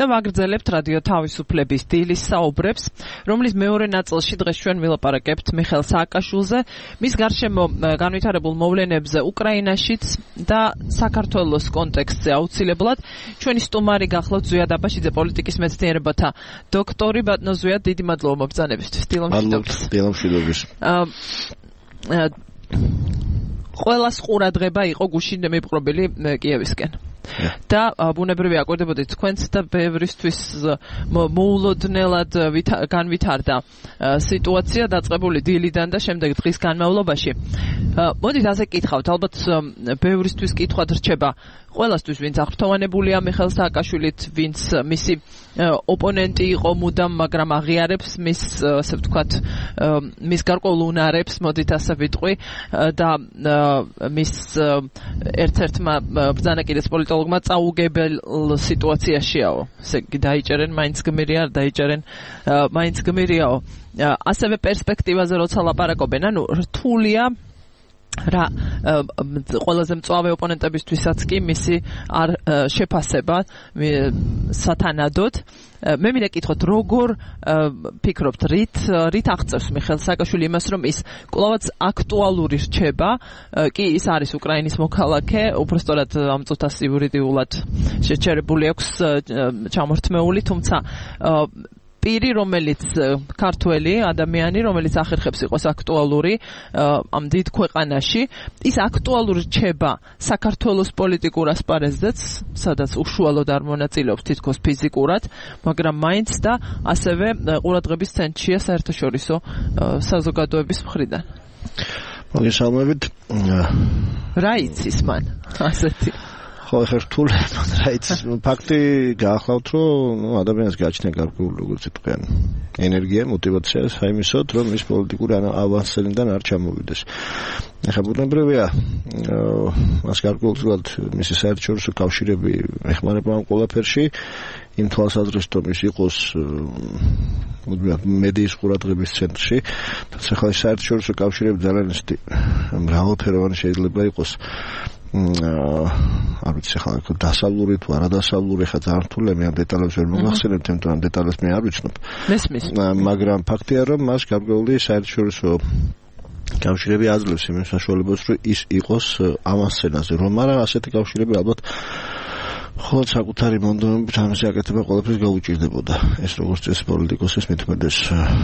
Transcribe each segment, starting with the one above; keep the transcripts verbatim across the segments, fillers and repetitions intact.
და ვაგრძელებთ რადიო თავისუფლების დილის საუბრებს, რომლის მეორე ნაწილში დღეს ჩვენ ვილაპარაკებთ მიხეილ სააკაშვილზე, მის გარშემო განვითარებულ მოვლენებზე უკრაინაშიც და საქართველოს კონტექსტზე აუცილებლად. ჩვენი სტუმარი გახლავთ ზვიად აბაშიძე, პოლიტიკის მეცნიერებათა დოქტორი. ბატონო ზვიად, დიდი მადლობა მობრძანებისთვის. დილამშვიდობის. დილამშვიდობის. ყველას ყურადღება იყო გუშინ მიპყრობილი კიევისკენ. და ბუნებრივი აკვირდებოდით თქვენც და ბევრისთვის მოულოდნელად განვითარდა სიტუაცია დაწყებული დილიდან და შემდეგ დღის განმავლობაში. მოდით ასე კითხავთ, ალბათ ბევრისთვის კითხვად რჩება ყველასთვის, ვინც აღფრთოვანებულია მიხეილ სააკაშვილით, ვინც მისი ოპონენტი იყო მუდამ, მაგრამ აღიარებს მის, ასე ვთქვათ, მის გარკვეულ უნარებს, მოდით ასე ვიტყვი, და მის ერთ-ერთმა ბრძანაკიდეს პოლიტოლოგმა წაუგებელ სიტუაციაშიაო. ესე იგი დაიჭერენ, მაინც გმირი არ დაიჭერენ, მაინც გმირიაო. ასევე პერსპექტივაზე როცა ლაპარაკობენ, ანუ რთულია რა ყველაზე მწვავე ოპონენტებისთვისაც კი მისი არ შეფასება სათანადოდ. მე მინდა კითხოთ, როგორ ფიქრობთ, რით რით აღწევს მიხეილ სააკაშვილი იმას, რომ ის კვლავაც აქტუალური რჩება, კი ის არის უკრაინის მოქალაქე, უბრალოდ ამ წუთას იურიდიულად შეჩერებული აქვს ჩამორთმეული, თუმცა პირი, რომელიც ქართველი ადამიანი, რომელიც ახერხებს იყოს აქტუალური ამ დიდ ქვეყანაში, ის აქტუალური რჩება საქართველოს პოლიტიკურ ასპარეზზეც, სადაც უშუალოდ არ მონაწილეობს თითქოს ფიზიკურად, მაგრამ მაინც და ასევე ყურადღების ცენტრშია საერთაშორისო საზოგადოების მხრიდან. მოგესალმებით. რა იცის მან ასეთი? ხო, ხერ რთული, რა იცის, ფაქტი გაახლავთ, რომ ნუ ადამიანს გააჩნია გარკვეული, როგორც ვიტყვიან, ენერგია, мотивация საიმისოდ, რომ ის პოლიტიკური ავანსიდან არ ჩამოვიდეს. ახლა ბუნებრივია, მას გარკვეულწილად მისი საერთაშორისო კავშირები ეხმარება ამ ყველაფერში, იმ თვალსაზრისით, რომ ის იყოს მედიის ყურადღების ცენტრში, თუმცა ახლა საერთაშორისო კავშირები ძალიან ისეთი მრავალფეროვანი შეიძლება იყოს. არ ვიცი ხა დასავლური თუ არადასავლური, ხა ძალიან რთულია, მე ამ დეტალებს ვერ მომახსენებთ, თუმცა ამ დეტალებს მე არ ვიცნობ. მესმის. მაგრამ ფაქტია, რომ მას გარკვეული საერთაშორისო კავშირები აძლევს იმ საშუალებას, რომ ის იყოს ამას სცენაზე, რომ არა ასეთი კავშირები ალბათ ხოლმე საკუთარი მონდომებით ამისი აკეთება ყველაფერს გაუჭირდებოდა. ეს როგორც წესი პოლიტიკოსის მithumedes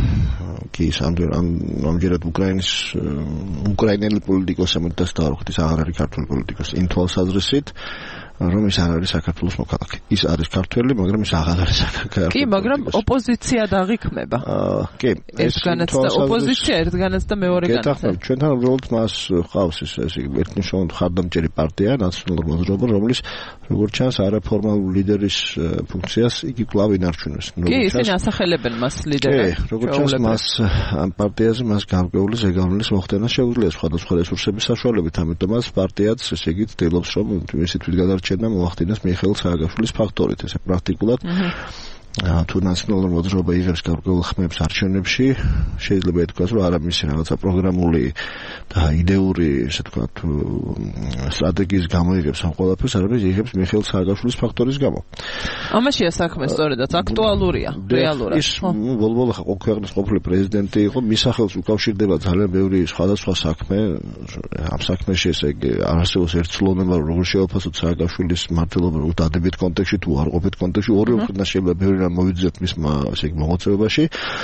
კი ამჯერად უკრაინის უკრაინელი პოლიტიკოსები და სტავარხით ის აღარ არის ქართული პოლიტიკოსი. იმ თვალსაზრისით, რომ ის არ არის საქართველოს მოქალაქე. ის არის ქართველი, მაგრამ ის აღარ არის საქართველოს. კი, მაგრამ ოპოზიცია დაღიქმება. აა, კი, ერთგანაც და ოპოზიცია, ერთგანაც და მეორეგანაც. გეთახმებით, ჩვენთან უბრალოდ მას ყავს ის ესე იგი ერთნიშნულად ხარდამჭერი პარტია, ნაციონალური მოძრაობა, რომლის როგორც ჩანს არაფორმალურ ლიდერის ფუნქციას იგი კვლავ ინარჩუნებს. კი, ისინი ასახელებენ მას ლიდერად. კი, როგორც ჩანს მას ამ პარტიაზე მას გარკვეული ზეგავლენის მოხდენა შეუძლია სხვადასხვა რესურსების საშუალებით, ამიტომ მას პარტიაც ესე იგი ცდილობს, რომ მისი თვითგადარჩენა მოახდინოს მიხეილ სააკაშვილის ფაქტორით, ესე პრაქტიკულად. თუ ნაციონალური მოძრაობა იღებს გარკვეულ ხმებს არჩევნებში, შეიძლება ითქვას, რომ არა მისი რაღაცა პროგრამული და იდეური, ესე ვთქვათ, სტრატეგიის გამო იღებს ამ ყველაფერს, არამედ იღებს მიხეილ სააკაშვილის ფაქტორის გამო. ამაშია საქმე სწორედაც, აქტუალურია, რეალურად. ის ბოლო-ბოლო ყოველ ქვეყნის ყოფილი პრეზიდენტი იყო, მის სახელს უკავშირდება ძალიან ბევრი სხვადასხვა საქმე, ამ საქმეში ესე იგი არასდროს ერთსულოვნება, როგორ შეაფასოთ სააკაშვილის მმართველობა, როგორ დადებით კონტექსტში თუ არ ყოფით კონტექსტში, ორივე მხრიდან შეიძლება ბევრი რამ მოვიძიოთ მის ესე იგი მოღვაწეობაში.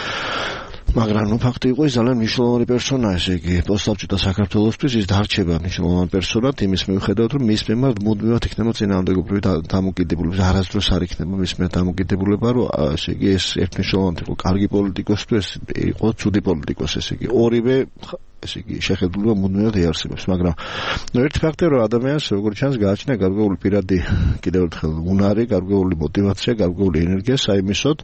მაგრამ ნუ ფაქტი იყო ის ძალიან მნიშვნელოვანი პერსონა, ესე იგი პოსტსაბჭოთა საქართველოსთვის ის დარჩება მნიშვნელოვანი პერსონად იმის მიუხედავად, რომ მის მიმართ მუდმივად იქნება წინააღმდეგობრივი დამოკიდებულება, არასდროს არ იქნება მის მიმართ დამოკიდებულება, რომ ესე იგი ეს ერთნიშნულოვანი იყო კარგი პოლიტიკოსი თუ ეს იყო ცუდი პოლიტიკოსი, ესე იგი ორივე ესე იგი შეხედულება მუდმივად იარსებებს, მაგრამ ნუ ერთი ფაქტია, რომ ადამიანს როგორც ჩანს გააჩნია გარკვეული პირადი კიდევ ერთხელ უნარი, გარკვეული мотивация, გარკვეული ენერგია საიმისოდ,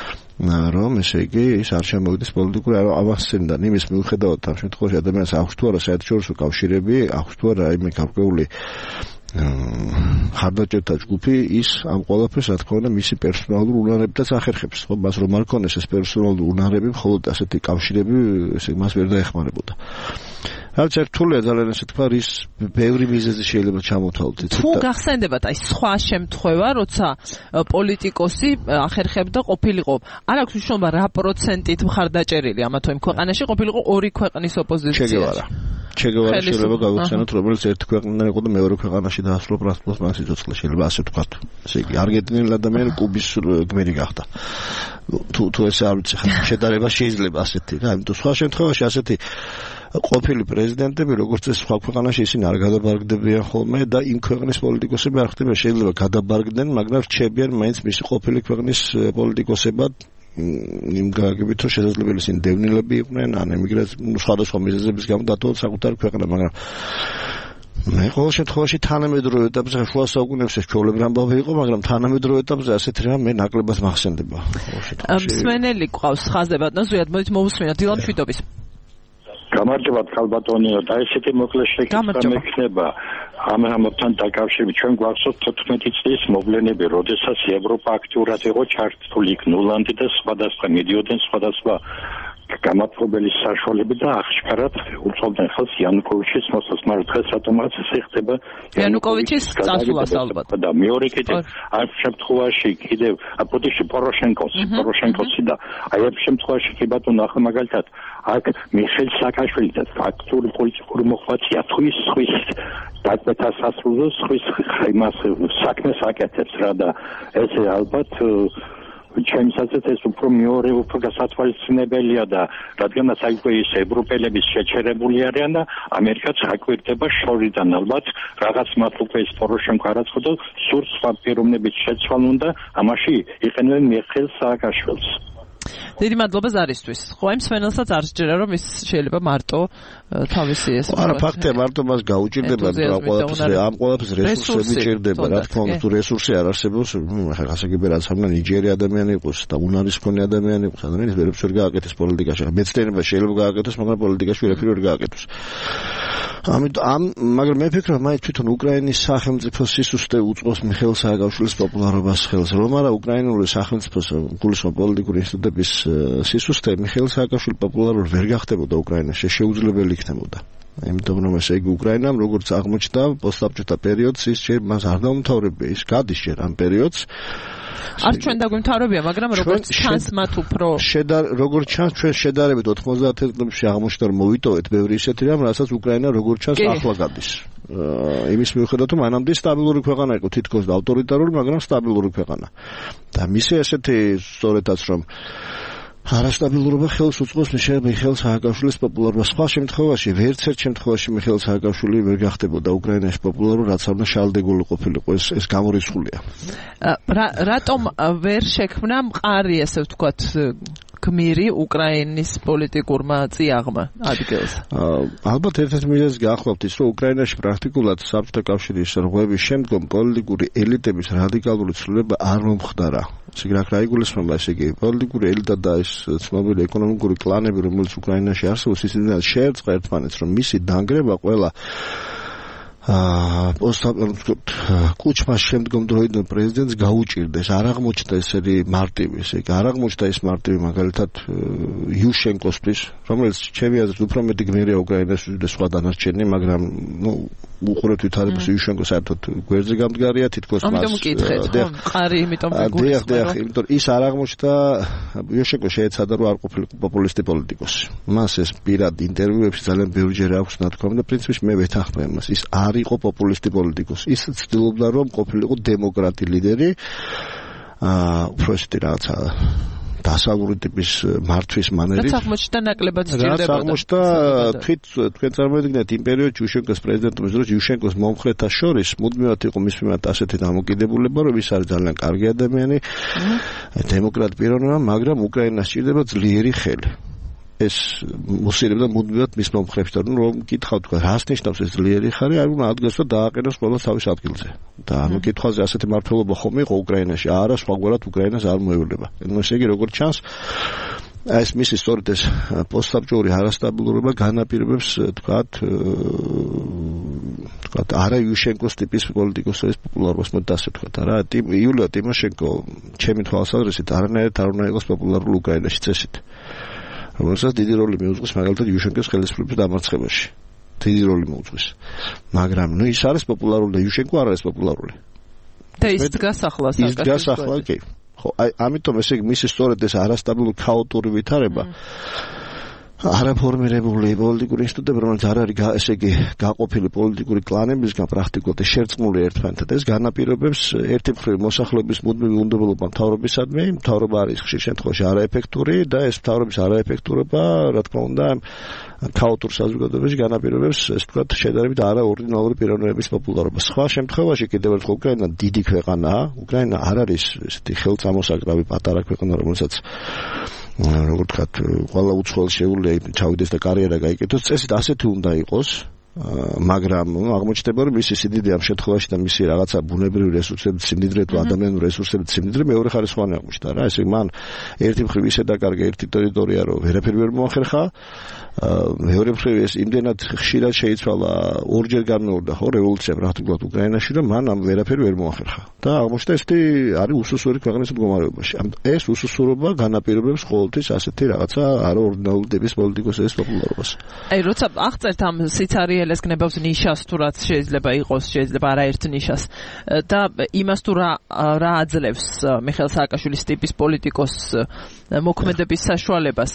რომ ესე იგი ის არ შემოვიდეს პოლიტიკური ავანსიდან. იმის მიუხედავად ამ შემთხვევაში ადამიანს აქვს თუ არა საერთაშორისო კავშირები, აქვს თუ არა იმ გარკვეული ხარდაჭერთა ჯგუფი ის ამ ყველაფერს რა თქმა უნდა მისი პერსონალურ უნარებითაც ახერხებს, ხო, მას რომ არ ქონდეს ეს პერსონალური უნარები, მხოლოდ ასეთი კავშირები ესე მას ვერ დაეხმარებოდა. რაც ერთულია ძალიან ესე თქვა, რის ბევრი მიზეზი შეიძლება ჩამოთვალოთ. თუ გახსენდებათ აი სხვა შემთხვევა, როცა პოლიტიკოსი ახერხებდა ყოფილიყო, არ აქვს მნიშვნელობა რა პროცენტით მხარდაჭერილი ამა თუ იმ ქვეყანაში ყოფილიყო ორი ქვეყნის ოპოზიციაში. ჩეგევარა შეიძლება გავიხსენოთ, რომელიც ერთი ქვეყნიდან იყო და მეორე ქვეყანაში დაასრულა პრასპორტს მას სიცოცხლე, შეიძლება ასე ვთქვათ. ესე იგი, არგენტინელი ადამიანი კუბის გმირი გახდა. თუ თუ ესე არ ვიცი, შედარება შეიძლება ასეთი რა, იმიტომ სხვა შემთხვევაში ასეთი ყოფილი პრეზიდენტები, როგორც ეს სხვა ქვეყანაში ისინი არ გადაბარგდებიან ხოლმე და იმ ქვეყნის პოლიტიკოსები არ ხდება, შეიძლება გადაბარგდნენ, მაგრამ რჩებიან მაინც მისი ყოფილი ქვეყნის პოლიტიკოსებად. იმ გაგებით რომ შესაძლებელი ისინი დევნილები იყვნენ, ან ემიგრაციის სხვადასხვა მიზეზების გამო დატოვოთ საკუთარი ქვეყანა, მაგრამ მე ყოველ შემთხვევაში თანამედროვე ეტაპზე შუა საუკუნეებში ჩვეულებრივ ამბავი იყო, მაგრამ თანამედროვე ეტაპზე ასეთი რამ მე ნაკლებად მახსენდება. მსმენელი ყავს ხაზებად, ზუსტად მოიც მოусმინოთ დილა მშვიდობის. გამარჯობათ ქალბატონიო, და ესეთი მოკლე შეკითხვა მექნება ამ რამოთან დაკავშირებით. ჩვენ გვახსოვს თოთხმეტი წლის მოვლენები, როდესაც ევროპა აქტიურად იყო ჩართული ნულანდი და სხვადასხვა მედიოდენ სხვადასხვა გამართლობელის საშუალებით და აღშკარად უწევდნენ ხელს იანუკოვიჩის მოსვლას, მაგრამ დღეს რატომაც ესე ხდება იანუკოვიჩის წასვლას ალბათ. და მეორე კიდევ ამ შემთხვევაში კიდევ პუტიში პოროშენკოს, პოროშენკოსი და აი ამ შემთხვევაში კი ბატონო ახლა მაგალითად აქ მიხეილ სააკაშვილი და ფაქტური პოლიტიკური მოხმარია თუ ის ხვის დაწესებას ასრულებს, ხვის იმას საქმეს აკეთებს რა და ესე ალბათ ჩემსაც ეს უფრო მეორე უფრო გასათვალისწინებელია და რადგანაც აიქვე ის ევროპელების შეჩერებული არიან და ამერიკაც აკვირდება შორიდან ალბათ რაღაც მათ უკვე ის პოროშენკო არაცხო და სულ სხვა პიროვნებით შეცვალონ და ამაში იყენებენ მიხეილ სააკაშვილს. დიდი მადლობა ზარისთვის. ხო, იმ სვენელსაც არ სჯერა რომ ის შეიძლება მარტო თავისი ეს. არა, ფაქტია, მარტო მას გაუჭირდება რა ყველაფერს, ამ ყველაფერს რესურსები ჭირდება, რა თქმა უნდა, თუ რესურსი არ არსებობს, ხა გასაგებია რაც ამან ნიჯერი ადამიანი იყოს და უნარის მქონე ადამიანი იყოს, ადამიანის ვერაფერს ვერ გააკეთეს პოლიტიკაში. მეცნიერება შეიძლება გააკეთოს, მაგრამ პოლიტიკაში ვერაფერი ვერ გააკეთოს. ამიტომ ამ მაგრამ მე ვფიქრობ, მაინც თვითონ უკრაინის სახელმწიფო სისუსტე უწყობს მიხეილ სააკაშვილის პოპულარობას ხელს, რომ არა უკრაინული სახელმწიფოს გულისხმობ პოლიტიკური ინსტიტუტების სისუსტე მიხეილ სააკაშვილი პოპულარული ვერ გახდებოდა უკრაინაში, შეუძლებელი იქნებოდა. იმიტომ რომ ესე იგი უკრაინამ როგორც აღმოჩნდა პოსტსაბჭოთა პერიოდს, ის ჯერ მას არ დაუმთავრებია, ის გადის ჯერ ამ პერიოდს. არ ჩვენ დაგვიმთავრებია, მაგრამ როგორც ჩანს მათ უფრო შედარ როგორც ჩანს ჩვენ შედარებით ოთხმოცდაათი წლებში აღმოჩნდა რომ მოვიტოვეთ ბევრი ისეთი რამ, რასაც უკრაინა როგორც ჩანს ახლა გადის. იმის მიუხედავად რომ მანამდე სტაბილური ქვეყანა იყო, თითქოს ავტორიტარული, მაგრამ სტაბილური ქვეყანა. და მისი ესეთი სწორედაც რომ არასტაბილურობა ხელს უწყობს მიხეილ სააკაშვილის პოპულარობას. სხვა შემთხვევაში, ვერც ერთ შემთხვევაში მიხეილ სააკაშვილი ვერ გახდებოდა უკრაინაში პოპულარული, რაც არ უნდა შალდეგული ყოფილიყო, ეს ეს გამორიცხულია. რატომ ვერ შექმნა მყარი, ესე ვთქვათ, გმირი უკრაინის პოლიტიკურმა წიაღმა ადგილს? ალბათ ერთ-ერთი მიზეზი გახლავთ ის, რომ უკრაინაში პრაქტიკულად საბჭოთა კავშირის რღვევის შემდგომ პოლიტიკური ელიტების რადიკალური ცვლილება არ მომხდარა. ისე რა რა იგულისხმება, ესე იგი პოლიტიკური ელიტა და ეს ცნობილი ეკონომიკური კლანები, რომელიც უკრაინაში არსებობს, ისინი შეერწყა ერთმანეთს, რომ მისი დანგრევა ყველა აა პოსტსაბჭოთა კუჩმას შემდგომ დროიდან პრეზიდენტს გაუჭირდეს. არ აღმოჩნდა ესეთი მარტივი, ესე იგი არ აღმოჩნდა ეს მარტივი მაგალითად იუშენკოსთვის, რომელიც ჩემი აზრით უფრო მეტი გმირია უკრაინაში და სხვა დანარჩენი, მაგრამ ნუ უყურებთ ვითარებას იუშენკო საერთოდ გვერდზე გამდგარია, თითქოს მას ამიტომ მკითხეთ, ხო, მყარი, იმიტომ გულისხმობ. იმიტომ ის არ აღმოჩნდა, იუშენკო შეეცადა რომ არ ყოფილიყო პოპულისტი პოლიტიკოსი. მას ეს პირად ინტერვიუებში ძალიან ბევრჯერ აქვს ნათქვამი და პრინციპში მე ვეთანხმებ მას. ის არ იყო პოპულისტი პოლიტიკოსი. ის ცდილობდა რომ ყოფილიყო დემოკრატი ლიდერი, აა უფრო ესეთი რაღაცა დასავლური ტიპის მართვის მანერით. რაც აღმოჩნდა ნაკლებად სჭირდებოდა. რაც აღმოჩნდა თვით თქვენ წარმოიდგინეთ იმ პერიოდში იუშენკოს პრეზიდენტობის დროს იუშენკოს მომხრეთა შორის მუდმივად იყო მის მიმართ ასეთი დამოკიდებულება, რომ ის არის ძალიან კარგი ადამიანი, დემოკრატი პიროვნება, მაგრამ უკრაინას სჭირდება ძლიერი ხელი. ეს მოსირებდა მუდმივად მის მომხრეებს და რომ კითხავ თქვა რას ნიშნავს ეს ძლიერი ხარი, არ უნდა ადგილს და დააყენოს ყველა თავის ადგილზე. და ამ კითხვაზე ასეთი მართლობა ხომ იყო უკრაინაში, არა სხვაგვარად უკრაინას არ მოევლება. ანუ ესე იგი როგორც ჩანს ეს მისი სწორედ ეს პოსტსაბჭოური არასტაბილურობა განაპირობებს თქვათ თქვათ არა იუშენკოს ტიპის პოლიტიკოსების პოპულარობას მოდი ასე ვთქვათ რა იულია ტიმოშენკო ჩემი თვალსაზრისით არანაირად არ უნდა იყოს პოპულარული უკრაინაში წესით რომელსაც დიდი როლი მიუძღვის მაგალითად იუშენკოს ხელისუფლების დამარცხებაში დიდი როლი მიუძღვის მაგრამ ნუ ის არის პოპულარული და იუშენკო არ არის პოპულარული და ის გასახლა ის გასახლა კი ხო აი ამიტომ ესე იგი მისი სწორედ ეს არასტაბილური ქაოტური ვითარება არაფორმირებული პოლიტიკური ინსტიტუტები, რომელიც არ არის ესე იგი გაყოფილი პოლიტიკური კლანებისგან პრაქტიკულად შერწყმული ერთმანეთთან, ეს განაპირობებს ერთი მხრივ მოსახლეობის მუდმივი უნდობელობა მთავრობისადმი, მთავრობა არის ხშირ შემთხვევაში არაეფექტური და ეს მთავრობის არაეფექტურობა, რა თქმა უნდა, ქაოტურ საზოგადოებაში განაპირობებს, ეს თქვათ, შედარებით არაორდინალური პიროვნების პოპულარობა. სხვა შემთხვევაში კიდევ ერთხელ უკრაინა დიდი ქვეყანაა, უკრაინა არ არის ესეთი ხელწამოსაკრავი პატარა ქვეყანა, რომელსაც როგორ ვთქვათ, ყველა უცხოელი შეუძლია ჩავიდეს და კარიერა გაიკეთოს, წესით ასეთი უნდა იყოს, მაგრამ აღმოჩნდება, რომ მისი სიდიდე ამ შემთხვევაში და მისი რაღაცა ბუნებრივი რესურსების სიმდიდრე თუ ადამიანური რესურსების სიმდიდრე მეორე ხარისხოვანი აღმოჩნდა რა, ესე მან ერთი მხრივ ისე დაკარგა ერთი ტერიტორია, რომ ვერაფერი ვერ მოახერხა, მეორე მხრივ ეს იმდენად ხშირად შეიცვალა ორჯერ განმეორდა ხო რევოლუცია პრაქტიკულად უკრაინაში, რომ მან ამ ვერაფერი ვერ მოახერხა და აღმოჩნდა ესეთი არის უსუსური ქვეყნის მდგომარეობაში. ეს უსუსურობა განაპირობებს ყოველთვის ასეთი რაღაცა არაორდინალური ტიპის პოლიტიკოსების პოპულარობას. აი როცა აღწერთ ამ სიცარიელეს გნებავს ნიშას თუ რაც შეიძლება იყოს, შეიძლება არაერთ ნიშას და იმას თუ რა რა აძლევს მიხეილ სააკაშვილის ტიპის პოლიტიკოს მოქმედების საშუალებას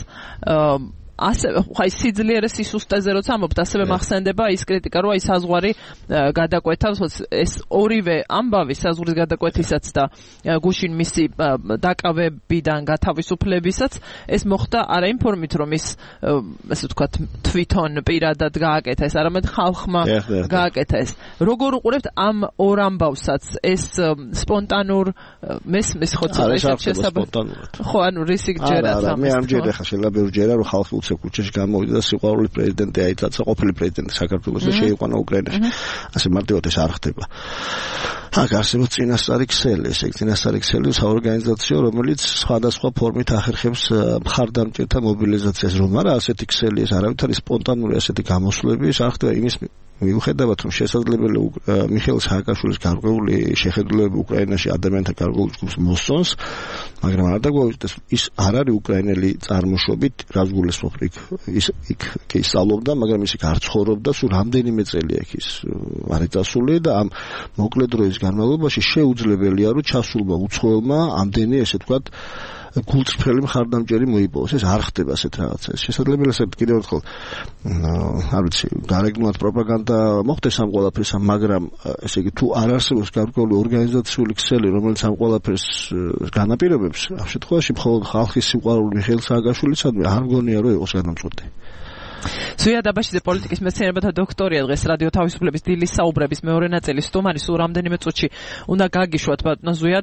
ასე ხაი სიძლიერე სისუსტეზე როცა ამობთ ასევე მახსენდება ის კრიტიკა რომ აი საზღვარი გადაკვეთავს ეს ორივე ამბავი საზღვრის გადაკვეთისაც და გუშინ მისი დაკავებიდან გათავისუფლებისაც ეს მოხდა არა იმ ფორმით რომ ის ასე ვთქვათ თვითონ პირადად გააკეთა ეს არამედ ხალხმა გააკეთა ეს როგორ უყურებთ ამ ორ ამბავსაც ეს სპონტანურ მესმის ხო ცოტა შესაბამისად ხო ანუ რისი გჯერათ ამას მე არ მჯერა ხა შეიძლება ბევრჯერა რომ ხალხი კუჩაში გამოვიდა და სიყვარული პრეზიდენტი აიძაცა ყოფილი პრეზიდენტი საქართველოს და შეიყვანა უკრაინაში. ასე მარტივად ეს არ ხდება. აქ არსებობს წინასწარი ქსელი, ესე იგი წინასწარი ქსელი საორგანიზაციო, რომელიც სხვადასხვა ფორმით ახერხებს მხარდამჭერთა მობილიზაციას, რომ არა ასეთი ქსელი ეს არავითარი არის სპონტანური ასეთი გამოსვლები, ეს არ ხდება იმის მიუხედავად რომ შესაძლებელი მიხეილ სააკაშვილის გარკვეული შეხედულებები უკრაინაში ადამიანთა გარკვეულ ჯგუფს მოსწონს, მაგრამ არ დაგვაუწყდეს ის არ არის უკრაინელი წარმოშობით, რაც გულისხმობ იქ ის იქ კი სწავლობდა, მაგრამ ის იქ არ ცხოვრობდა, სულ რამდენიმე წელი აქ ის არის წასული და ამ მოკლე დროის განმავლობაში შეუძლებელია რომ ჩასულმა უცხოელმა ამდენი ესე ვთქვათ გულწრფელი მხარდამჭერი მოიპოვოს. ეს არ ხდება ასეთ რაღაცა. ეს შესაძლებელია ასეთ კიდევ ერთხელ არ ვიცი, გარეგნულად პროპაგანდა მოხდეს ამ ყველაფერს, მაგრამ ესე იგი თუ არ არსებობს გარკვეული ორგანიზაციული ქსელი, რომელიც ამ ყველაფერს განაპირობებს, ამ შემთხვევაში მხოლოდ ხალხის სიყვარული მიხეილ სააკაშვილისადმი არ მგონია რომ იყოს გადამწყვეტი. ზვიად აბაშიძე პოლიტიკის მეცნიერებათა დოქტორია დღეს რადიო თავისუფლების დილის საუბრების მეორე ნაწილის სტუმარი სულ რამდენიმე წუთში უნდა გაგიშვათ ბატონო ზვიად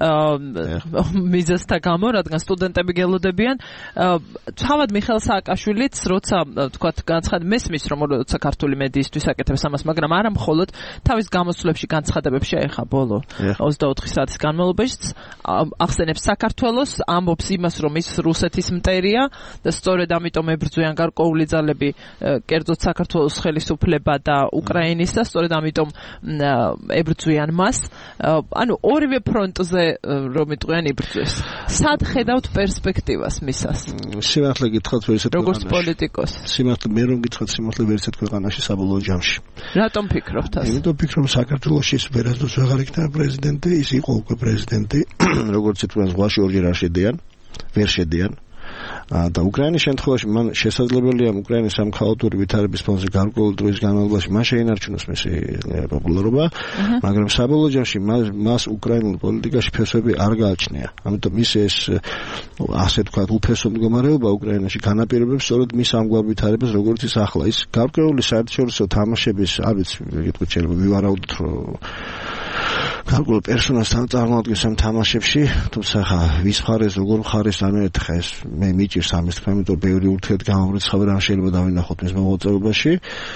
მიზეზთა გამო რადგან სტუდენტები გელოდებიან თავად მიხეილ სააკაშვილიც როცა თქვათ განცხად მესმის რომ როცა ქართული მედიისთვის აკეთებს ამას მაგრამ არა მხოლოდ თავის გამოსვლებში განცხადებებს შეეხა ბოლო ოცდაოთხი საათის განმავლობაში ახსენებს საქართველოს ამბობს იმას რომ ის რუსეთის მტერია და სწორედ ამიტომ ებრძვიან გარკვეული კერძოდ საქართველოს ხელისუფლება და უკრაინის და სწორედ ამიტომ ებრძვიან მას. ანუ ორივე ფრონტზე რომ იტყვიან იბრძვის. სად ხედავთ პერსპექტივას მისას? სიმართლე გითხრათ ვერცეთ როგორც პოლიტიკოსი. სიმართლე მე რომ გითხრათ სიმართლე ვერცეთ ქვეყანაში საბოლოო ჯამში. რატომ ფიქრობთ ასე? იმიტომ ფიქრობ საქართველოში ის ვერასდროს აღარ იქნება პრეზიდენტი, ის იყო უკვე პრეზიდენტი, როგორც იტყვიან ზღვაში ორჯერ არ შედიან, ვერ შედიან. და უკრაინის შემთხვევაში მან შესაძლებელია უკრაინის ამ ქაოტური ვითარების ფონზე გარკვეული დროის განმავლობაში მან შეინარჩუნოს მისი პოპულარობა, მაგრამ საბოლოო ჯამში მას უკრაინულ პოლიტიკაში ფესვები არ გააჩნია. ამიტომ ის ეს ასე ვთქვათ უფესო მდგომარეობა უკრაინაში განაპირობებს სწორედ მის ამგვარ ვითარებას, როგორც ის ახლა. ის გარკვეული საერთაშორისო თამაშების, არ ვიცი, იტყვით შეიძლება ვივარაუდოთ, რომ გარკვეულ პერსონაჟს წარმოადგენს ამ თამაშებში, თუმცა ხა ვის მხარეს, როგორ მხარეს ამერეთხა ეს მე მიჭირს ამის თქმა, იმიტომ ბევრი ურთიერთგამობრეცხვები რამ შეიძლება დავინახოთ მის მოღვაწეობაში.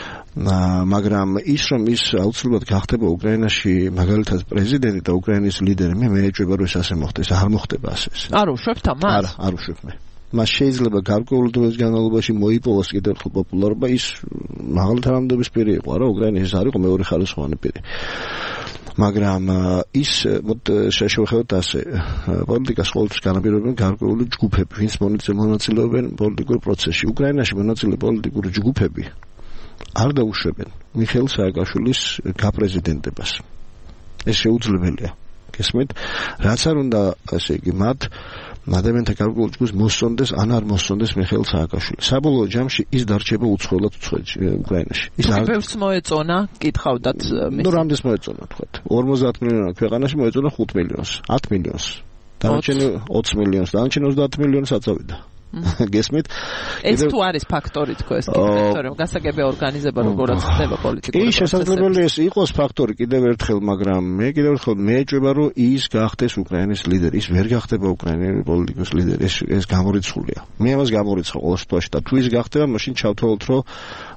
მაგრამ ის რომ ის აუცილებლად გახდება უკრაინაში მაგალითად პრეზიდენტი და უკრაინის ლიდერი, მე მე ეჭვება რომ ეს ასე მოხდეს, არ მოხდება ასე. არ უშვებთ ამას? არა, არ უშვებ მე. მას შეიძლება გარკვეული დროის განმავლობაში მოიპოვოს კიდევ ერთხელ პოპულარობა, ის მაღალი თანამდებობის პირი იყო, რა, უკრაინის არის მეორე ხარისხოვანი პირი. მაგრამ ის შევხედოთ ასე, პოლიტიკას ყოველთვის განაპირობებენ გარკვეული ჯგუფები, ვინც მონაწილეობენ პოლიტიკურ პროცესში. უკრაინაში მონაწილე პოლიტიკური ჯგუფები არ დაუშვებენ მიხეილ სააკაშვილის გაპრეზიდენტებას. ეს შეუძლებელია. გესმით? რაც არ უნდა, ასე იგი, მათ ადამიანთა გარკვეულ ჯგუფს მოსწონდეს ან არ მოსწონდეს მიხეილ სააკაშვილი. საბოლოო ჯამში ის დარჩება უცხოელად უკრაინაში. ის არ ბევრს მოეწონა, კითხავდათ მის. ნუ რამდენს მოეწონა, თქვათ. ორმოცდაათ მილიონად ქვეყანაში მოეწონა ხუთ მილიონს, ათ მილიონს. დანარჩენი ოცი მილიონს, დანარჩენი ოცდაათ მილიონს აწევიდა. გესმით? ეს თუ არის ფაქტორი თქო ეს ფაქტორი, გასაგები ორგანიზება როგორაც ხდება პოლიტიკური პროცესები. ის შესაძლებელია ეს იყოს ფაქტორი კიდევ ერთხელ, მაგრამ მე კიდევ ერთხელ მეეჭვება რომ ის გახდეს უკრაინის ლიდერი, ის ვერ გახდება უკრაინელი პოლიტიკის ლიდერი, ეს ეს გამორიცხულია. მე ამას გამორიცხავ ყოველ შემთხვევაში და თუ ის გახდება, მაშინ ჩავთვალოთ რომ